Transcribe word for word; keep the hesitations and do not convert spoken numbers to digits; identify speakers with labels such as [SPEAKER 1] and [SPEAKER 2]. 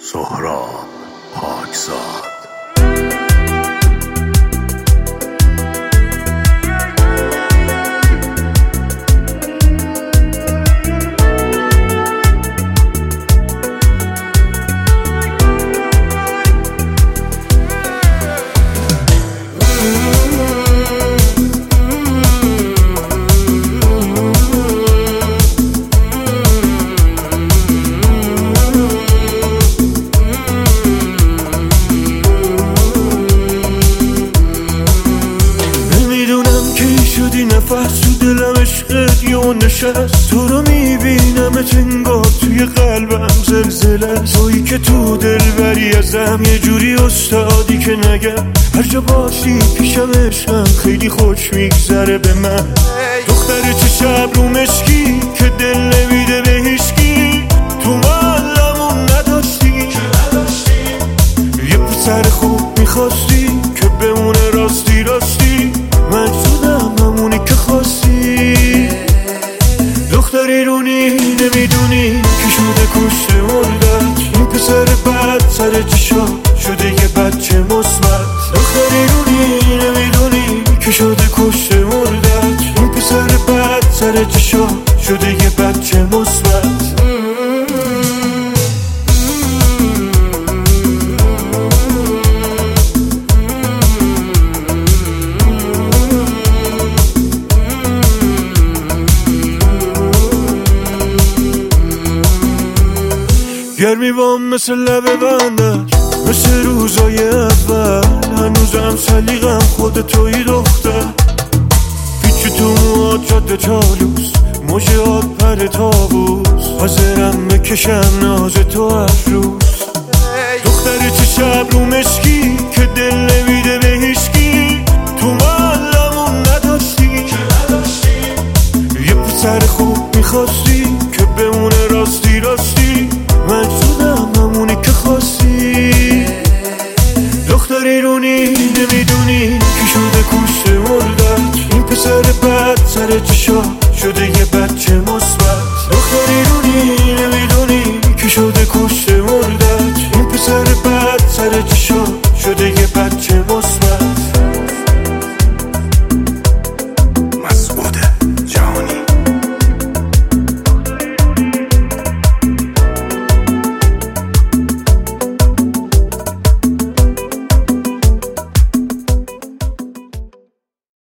[SPEAKER 1] سهراب پاکزاد.
[SPEAKER 2] نفس تو دلم عشقت یه نشست، تو رو میبینمت انگار توی قلبم زلزله. تویی که تو دل بری ازم، یه جوری استادی که نگم هر جا باشی پیشم عشقم خیلی خوش میگذره به من. دختر چه شب رو مشکی که دل نمیده به هیچکی، تو محلمون نداشتی یه پسر خوب میخواستی که بمونه راستی راستی. من شدم همونی که خواستی، دختری رونی نمیدونی که شده کشته مردت. این پسر بد سر چشا شده یه بچه مثبت. دختری رونی نمیدونی که شده کشته مردت. این پسر بد سر چشا شده یه بچه مثبت. گرمی بام مثل لبه بندش، مثل روزای اول. هنوزم سلیقم خود توی دختر، پیچی تو موهات جاده چالوس، موجهات پر تابوس. حاضرم بکشم ناز تو هر روز. دختر چه شب رو مشکی که دل نمیده به هیچکی، تو محلمون نداشتی یه پسر خوب میخواستی که بمونه راستی راستی. من شدم همونی که خواستی، دختری رونی نمیدونی